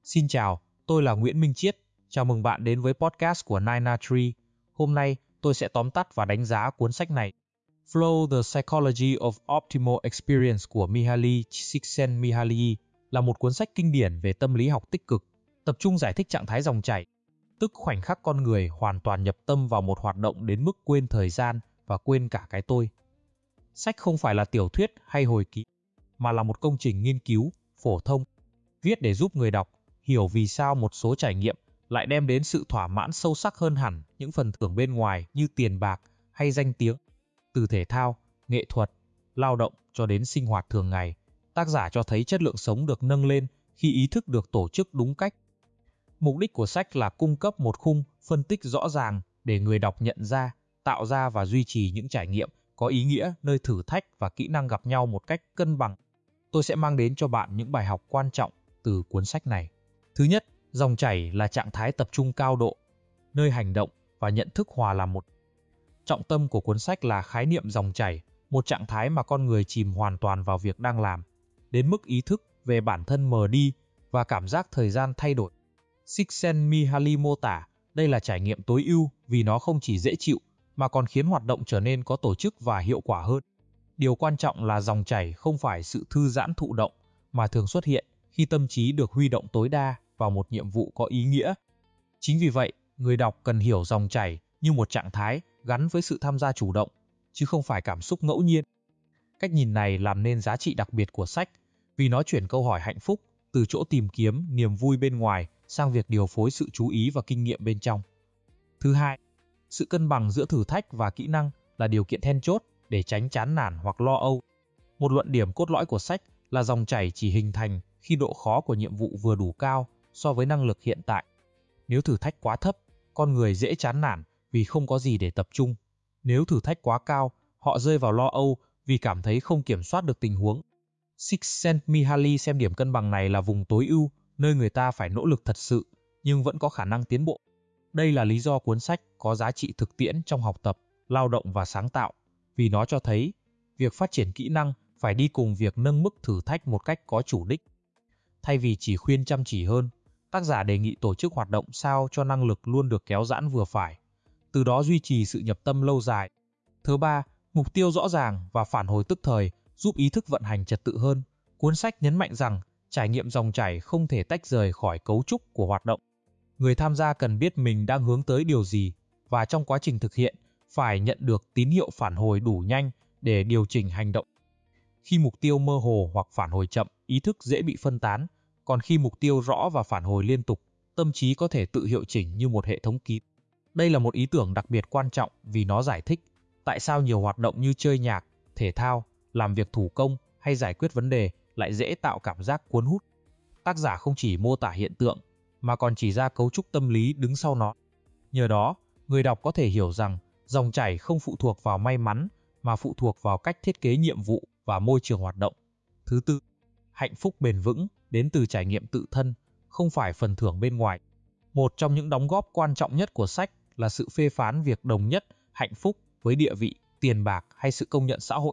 Xin chào, tôi là Nguyễn Minh Chiết. Chào mừng bạn đến với podcast của Nina Tree. Hôm nay, tôi sẽ tóm tắt và đánh giá cuốn sách này. Flow: The Psychology of Optimal Experience của Mihaly Csikszentmihalyi là một cuốn sách kinh điển về tâm lý học tích cực, tập trung giải thích trạng thái dòng chảy, tức khoảnh khắc con người hoàn toàn nhập tâm vào một hoạt động đến mức quên thời gian và quên cả cái tôi. Sách không phải là tiểu thuyết hay hồi ký, mà là một công trình nghiên cứu, phổ thông, viết để giúp người đọc hiểu vì sao một số trải nghiệm lại đem đến sự thỏa mãn sâu sắc hơn hẳn những phần thưởng bên ngoài như tiền bạc hay danh tiếng. Từ thể thao, nghệ thuật, lao động cho đến sinh hoạt thường ngày, tác giả cho thấy chất lượng sống được nâng lên khi ý thức được tổ chức đúng cách. Mục đích của sách là cung cấp một khung phân tích rõ ràng để người đọc nhận ra, tạo ra và duy trì những trải nghiệm có ý nghĩa nơi thử thách và kỹ năng gặp nhau một cách cân bằng. Tôi sẽ mang đến cho bạn những bài học quan trọng từ cuốn sách này. Thứ nhất, dòng chảy là trạng thái tập trung cao độ, nơi hành động và nhận thức hòa làm một. Trọng tâm của cuốn sách là khái niệm dòng chảy, một trạng thái mà con người chìm hoàn toàn vào việc đang làm, đến mức ý thức về bản thân mờ đi và cảm giác thời gian thay đổi. Csikszentmihalyi mô tả đây là trải nghiệm tối ưu vì nó không chỉ dễ chịu mà còn khiến hoạt động trở nên có tổ chức và hiệu quả hơn. Điều quan trọng là dòng chảy không phải sự thư giãn thụ động mà thường xuất hiện khi tâm trí được huy động tối đa vào một nhiệm vụ có ý nghĩa. Chính vì vậy, người đọc cần hiểu dòng chảy như một trạng thái gắn với sự tham gia chủ động, chứ không phải cảm xúc ngẫu nhiên. Cách nhìn này làm nên giá trị đặc biệt của sách, vì nó chuyển câu hỏi hạnh phúc từ chỗ tìm kiếm niềm vui bên ngoài sang việc điều phối sự chú ý và kinh nghiệm bên trong. Thứ hai, sự cân bằng giữa thử thách và kỹ năng là điều kiện then chốt để tránh chán nản hoặc lo âu. Một luận điểm cốt lõi của sách là dòng chảy chỉ hình thành khi độ khó của nhiệm vụ vừa đủ cao so với năng lực hiện tại. Nếu thử thách quá thấp, con người dễ chán nản vì không có gì để tập trung. Nếu thử thách quá cao, họ rơi vào lo âu vì cảm thấy không kiểm soát được tình huống. Csikszentmihalyi xem điểm cân bằng này là vùng tối ưu, nơi người ta phải nỗ lực thật sự, nhưng vẫn có khả năng tiến bộ. Đây là lý do cuốn sách có giá trị thực tiễn trong học tập, lao động và sáng tạo, vì nó cho thấy việc phát triển kỹ năng phải đi cùng việc nâng mức thử thách một cách có chủ đích. Thay vì chỉ khuyên chăm chỉ hơn, tác giả đề nghị tổ chức hoạt động sao cho năng lực luôn được kéo giãn vừa phải, từ đó duy trì sự nhập tâm lâu dài. Thứ ba, mục tiêu rõ ràng và phản hồi tức thời giúp ý thức vận hành trật tự hơn. Cuốn sách nhấn mạnh rằng trải nghiệm dòng chảy không thể tách rời khỏi cấu trúc của hoạt động. Người tham gia cần biết mình đang hướng tới điều gì và trong quá trình thực hiện phải nhận được tín hiệu phản hồi đủ nhanh để điều chỉnh hành động. Khi mục tiêu mơ hồ hoặc phản hồi chậm, ý thức dễ bị phân tán, còn khi mục tiêu rõ và phản hồi liên tục, tâm trí có thể tự hiệu chỉnh như một hệ thống kín. Đây là một ý tưởng đặc biệt quan trọng vì nó giải thích tại sao nhiều hoạt động như chơi nhạc, thể thao, làm việc thủ công hay giải quyết vấn đề lại dễ tạo cảm giác cuốn hút. Tác giả không chỉ mô tả hiện tượng, mà còn chỉ ra cấu trúc tâm lý đứng sau nó. Nhờ đó, người đọc có thể hiểu rằng dòng chảy không phụ thuộc vào may mắn, mà phụ thuộc vào cách thiết kế nhiệm vụ và môi trường hoạt động. Thứ tư, hạnh phúc bền vững đến từ trải nghiệm tự thân, không phải phần thưởng bên ngoài. Một trong những đóng góp quan trọng nhất của sách là sự phê phán việc đồng nhất hạnh phúc với địa vị, tiền bạc hay sự công nhận xã hội.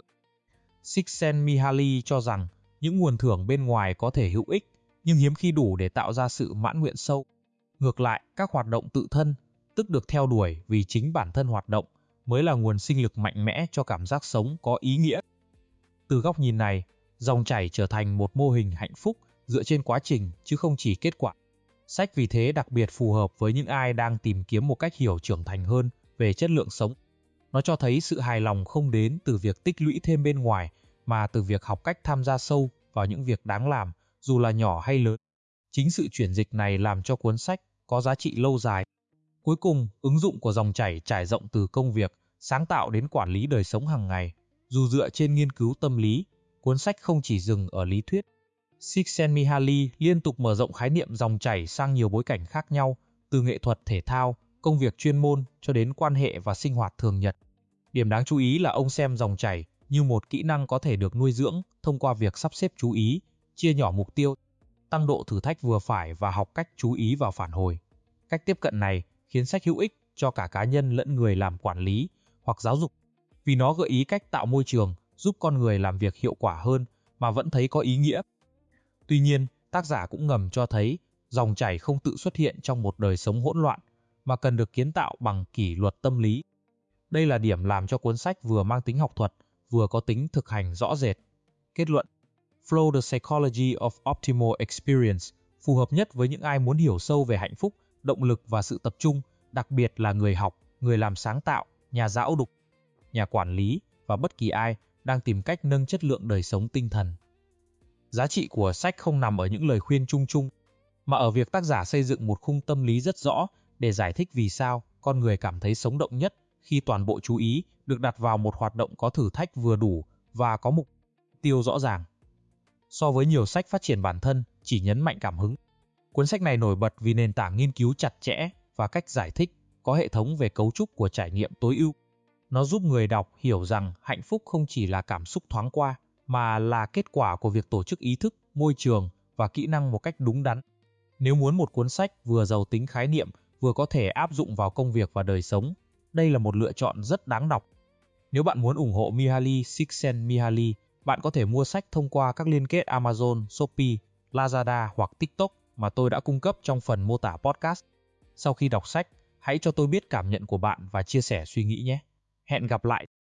Csikszentmihalyi cho rằng những nguồn thưởng bên ngoài có thể hữu ích, nhưng hiếm khi đủ để tạo ra sự mãn nguyện sâu. Ngược lại, các hoạt động tự thân, tức được theo đuổi vì chính bản thân hoạt động, mới là nguồn sinh lực mạnh mẽ cho cảm giác sống có ý nghĩa. Từ góc nhìn này, dòng chảy trở thành một mô hình hạnh phúc dựa trên quá trình chứ không chỉ kết quả. Sách vì thế đặc biệt phù hợp với những ai đang tìm kiếm một cách hiểu trưởng thành hơn về chất lượng sống. Nó cho thấy sự hài lòng không đến từ việc tích lũy thêm bên ngoài, mà từ việc học cách tham gia sâu vào những việc đáng làm, dù là nhỏ hay lớn. Chính sự chuyển dịch này làm cho cuốn sách có giá trị lâu dài. Cuối cùng, ứng dụng của dòng chảy trải rộng từ công việc, sáng tạo đến quản lý đời sống hàng ngày. Dù dựa trên nghiên cứu tâm lý, cuốn sách không chỉ dừng ở lý thuyết. Csikszentmihalyi liên tục mở rộng khái niệm dòng chảy sang nhiều bối cảnh khác nhau, từ nghệ thuật thể thao, công việc chuyên môn cho đến quan hệ và sinh hoạt thường nhật. Điểm đáng chú ý là ông xem dòng chảy như một kỹ năng có thể được nuôi dưỡng thông qua việc sắp xếp chú ý, chia nhỏ mục tiêu, tăng độ thử thách vừa phải và học cách chú ý vào phản hồi. Cách tiếp cận này khiến sách hữu ích cho cả cá nhân lẫn người làm quản lý hoặc giáo dục, vì nó gợi ý cách tạo môi trường giúp con người làm việc hiệu quả hơn mà vẫn thấy có ý nghĩa. Tuy nhiên, tác giả cũng ngầm cho thấy Dòng chảy không tự xuất hiện trong một đời sống hỗn loạn, mà cần được kiến tạo bằng kỷ luật tâm lý. Đây là điểm làm cho cuốn sách vừa mang tính học thuật, vừa có tính thực hành rõ rệt. Kết luận: Flow the Psychology of Optimal Experience phù hợp nhất với những ai muốn hiểu sâu về hạnh phúc, động lực và sự tập trung, đặc biệt là người học, người làm sáng tạo, nhà giáo dục, nhà quản lý và bất kỳ ai đang tìm cách nâng chất lượng đời sống tinh thần. Giá trị của sách không nằm ở những lời khuyên chung chung, mà ở việc tác giả xây dựng một khung tâm lý rất rõ để giải thích vì sao con người cảm thấy sống động nhất khi toàn bộ chú ý được đặt vào một hoạt động có thử thách vừa đủ và có mục tiêu rõ ràng. So với nhiều sách phát triển bản thân chỉ nhấn mạnh cảm hứng, cuốn sách này nổi bật vì nền tảng nghiên cứu chặt chẽ và cách giải thích có hệ thống về cấu trúc của trải nghiệm tối ưu. Nó giúp người đọc hiểu rằng hạnh phúc không chỉ là cảm xúc thoáng qua, mà là kết quả của việc tổ chức ý thức, môi trường và kỹ năng một cách đúng đắn. Nếu muốn một cuốn sách vừa giàu tính khái niệm, vừa có thể áp dụng vào công việc và đời sống, đây là một lựa chọn rất đáng đọc. Nếu bạn muốn ủng hộ Mihaly Csikszentmihalyi, bạn có thể mua sách thông qua các liên kết Amazon, Shopee, Lazada hoặc TikTok mà tôi đã cung cấp trong phần mô tả podcast. Sau khi đọc sách, hãy cho tôi biết cảm nhận của bạn và chia sẻ suy nghĩ nhé. Hẹn gặp lại.